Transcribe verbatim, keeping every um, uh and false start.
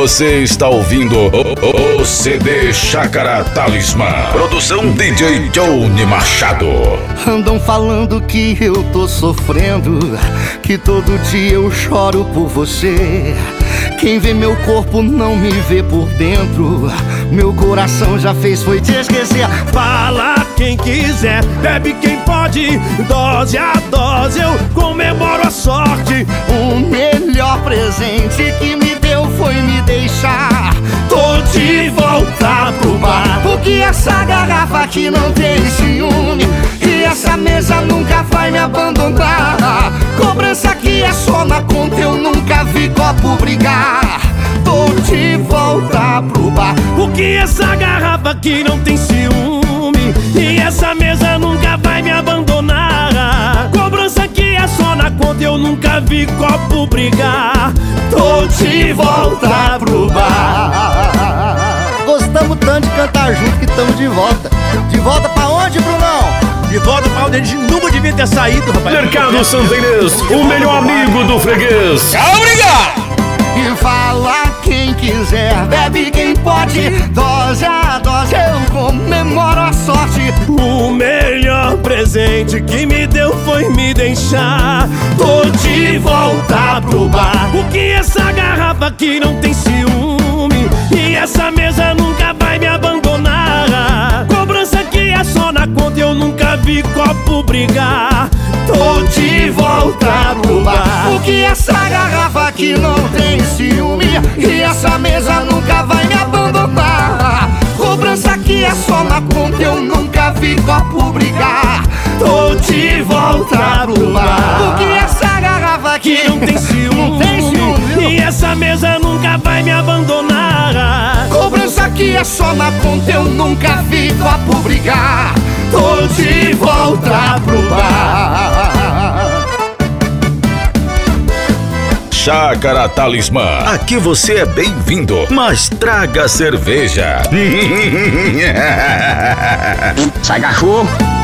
Você está ouvindo o, o C D Chácara Talismã. Produção D J Johnny Machado. Andam falando que eu tô sofrendo, que todo dia eu choro por você. Quem vê meu corpo não me vê por dentro. Meu coração já fez foi te esquecer. Fala quem quiser, bebe quem pode. Dose a dose eu comemoro a sorte. O melhor presente que me deu foi me deixar. Tô de volta pro bar, porque essa garrafa aqui não tem ciúme, e essa mesa nunca vai me abandonar. Cobrança aqui é só na conta, eu nunca vi copo brigar. Tô de volta pro bar, porque essa garrafa aqui não tem ciúme, e essa mesa nunca vai me abandonar. Cobrança aqui é só na conta, eu nunca vi copo brigar. Tô de volta pro bar. Gostamos tanto de cantar junto que estamos de volta. De volta pra onde, Brunão? De volta pra onde a gente nunca devia ter saído, rapaz. Mercado Santa Inês, o melhor amigo do freguês. Obrigado! E fala quem quiser, bebe quem pode. Dose a dose eu comemoro a sorte. O melhor presente que me deu foi me deixar. Tô de volta pro bar, porque essa garrafa aqui não tem ciúme, e essa mesa nunca vai me abandonar. Cobrança aqui é só na conta, eu nunca vi copo brigar. Tô de volta pro bar, porque essa garrafa aqui não tem ciúme, e essa mesa nunca vai me abandonar. Cobrança aqui é só na conta, eu nunca vi copo brigar. Tô de volta pro bar, porque essa garrafa aqui não tem ciúme, não tem ciúme, e essa mesa nunca vai me abandonar. Cobrança aqui é só na conta, eu nunca vi copo brigar. Tô de volta pro bar. Chácara Talismã, aqui você é bem-vindo, mas traga cerveja. Sai, cachorro!